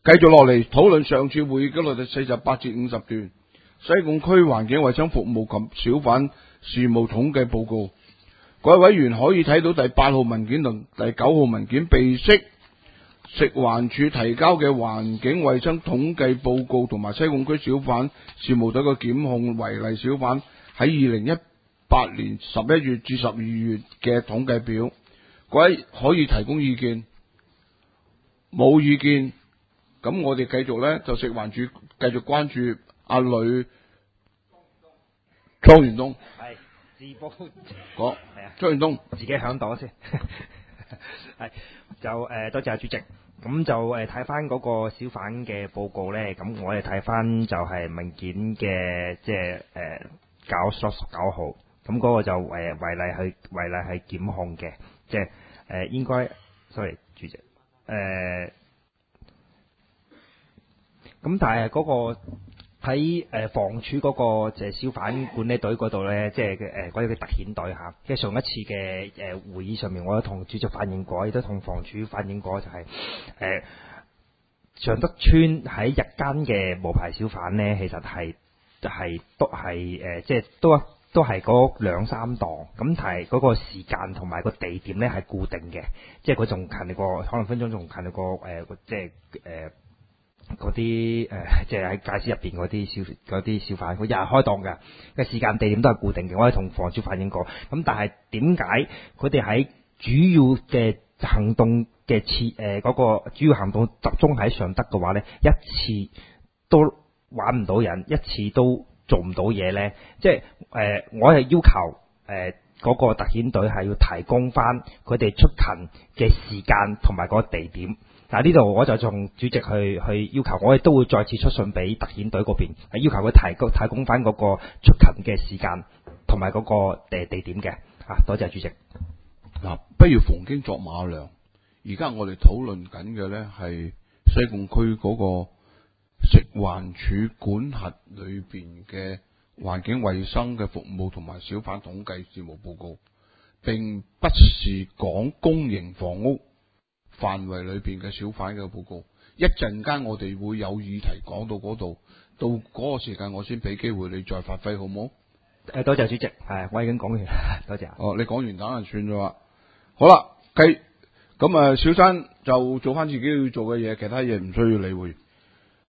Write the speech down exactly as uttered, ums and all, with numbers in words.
繼續落嚟討論上次會議紀錄第四十八至五十段，西貢區環境衛生服務及小販事務統計報告。各位委員可以睇到第八號文件同第九號文件備悉食環署提交嘅環境衛生統計報告，同埋西貢區小販事務隊嘅檢控違例小販喺二零一八年十一月至十二月嘅統計表。各位可以提供意見，冇意見。咁我哋繼續咧，就食環署繼續關注阿呂莊元東。 係自報講係啊， 莊元東自己響檔先。係就誒、呃，多謝阿主席。咁就誒睇翻嗰個小販嘅報告咧，咁我哋睇翻就係文件嘅即係誒九十九號，咁嗰個就誒、呃、違例去違例係檢控嘅，即係誒應該 sorry 主席誒。呃咁但係嗰個喺誒房署嗰個就係小販管理隊嗰度咧，即係誒嗰啲嘅特遣隊嚇。即係上一次嘅誒會議上面，我都同主席反映過，亦都同房署反映過，就係誒尚德邨喺日間嘅無牌小販咧，其實係就係都係誒即係都都係嗰兩三檔，咁但係嗰個時間同埋個地點咧係固定嘅，即係佢仲近過可能分鐘仲近過誒即係誒。嗰啲誒，即係喺街市入邊嗰啲小嗰啲小販，佢日日開檔嘅，嘅時間地點都係固定嘅。我哋同房署反映過，咁但係點解佢哋喺主要嘅行動嘅次誒嗰個主要行動集中喺尚德嘅話咧，一次都玩唔到人，一次都做唔到嘢咧？即係誒、呃，我係要求誒嗰、呃嗰個特遣隊係要提供翻佢哋出勤嘅時間同埋個地點。嗱，呢度我就從主席去去要求，我哋都會再次出信俾特遣隊嗰邊，係要求佢提供提供翻嗰個出勤嘅時間同埋嗰個地地點嘅。啊，多謝主席。 嗱，不要逢經作馬良。而家我哋討論緊嘅咧係西貢區嗰個食環署管轄裏邊嘅環境衛生嘅服務同埋小販統計事務報告，並不是講公營房屋範圍裏邊嘅小販嘅報告。一陣間我哋會有議題講到嗰度，到嗰個時間我先俾機會你再發揮，好唔好？ 誒，多謝主席，係我已經講完，多謝。 哦，你講完等就算咗啦。好啦，繼咁啊，小山就做翻自己要做嘅嘢，其他嘢唔需要理會。